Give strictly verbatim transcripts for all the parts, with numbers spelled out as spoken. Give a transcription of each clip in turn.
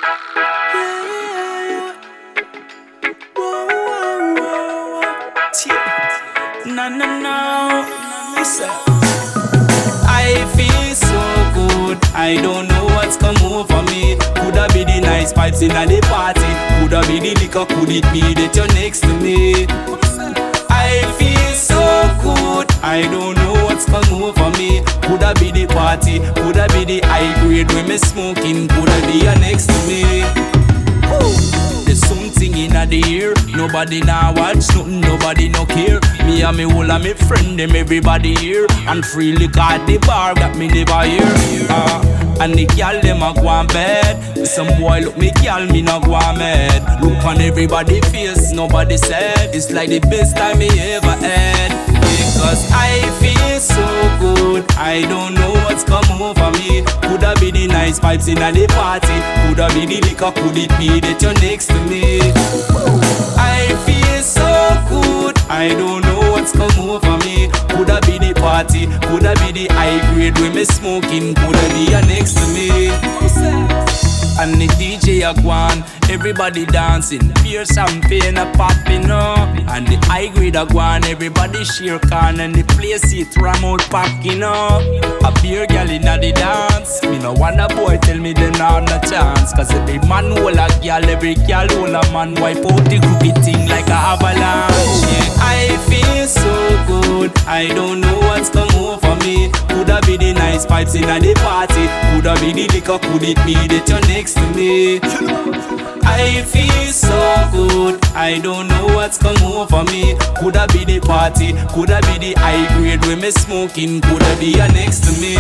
No, no, no. Listen. I feel so good. I don't know what's come over me. Coulda be the nice pipes in the party. Coulda be the liquor. Could it be that you're next to me? I feel so good. I don't know what's come over me. Coulda be the party. Coulda be the high grade when me smoking. Coulda be you next to me. There's something in the air. Nobody now watch nothing, nobody no care. Me and me whole and me friend them everybody here. And free liquor at the bar got me never hear. uh, And the gal them a go on bed. Some boy look me gal me not go on mad. Look on everybody face, nobody said. It's like the best time me ever had. Because I feel so good. I don't know what's come over me. Coulda be the nice pipes in the party. Coulda be the liquor. Could it be that you're next to me? I feel so good. I don't know what's come over me. Coulda be the party. Coulda be the high grade when me smoking. Coulda be you next to me. And the D J a gwan, everybody dancing. Beer champagne a popping up. And the high grade a gwan, everybody share can. And the place it ram out packing up. A beer gal inna the dance. Me no want a boy tell me they not no chance. Cause every man hold a gal, every gal hold a man. Wipe out the crooked thing like a avalanche. Yeah, I feel so good. I don't know what's come over me. Coulda be the nice pipes inna the party. Coulda be the liquor. Could it be that you're next to me? I feel so good. I don't know what's come over me. Coulda be the party. Coulda be the high grade when me smoking. Coulda be you next to me.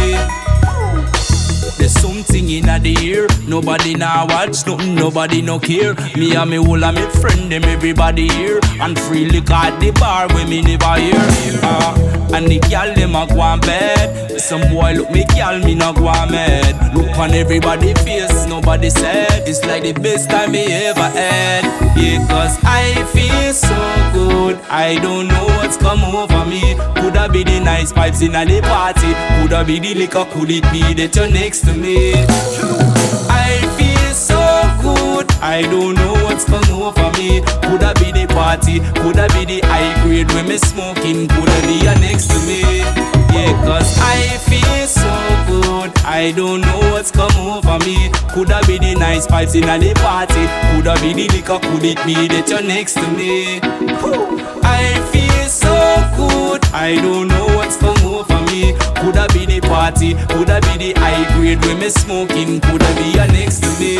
There's something in the air. Nobody now watch nothing, nobody no care. Me and me whole and me friend them everybody here. And free liquor at the bar when me never hear. uh, And the gal them a go on bed. Some boy look me gal me not go on mad. Look on everybody face, nobody said. It's like the best time me ever had. Yeah, cause I feel so good. I don't know what's come over me. Coulda be the nice pipes in the party. Coulda be the liquor. Could it be that you're next to me? I feel so good. I don't know what's come over me. Coulda be the party. Coulda be the high grade when me smoking. Coulda be you next to me. Yeah, cause I feel so good. I don't know what's come over me. Coulda be the nice pipes in the party. Coulda be the liquor. Could it be that you're next to me? I feel so good. I don't know what's come over me. Coulda be the party. Coulda be the high grade when me smoking. Coulda be you next to me.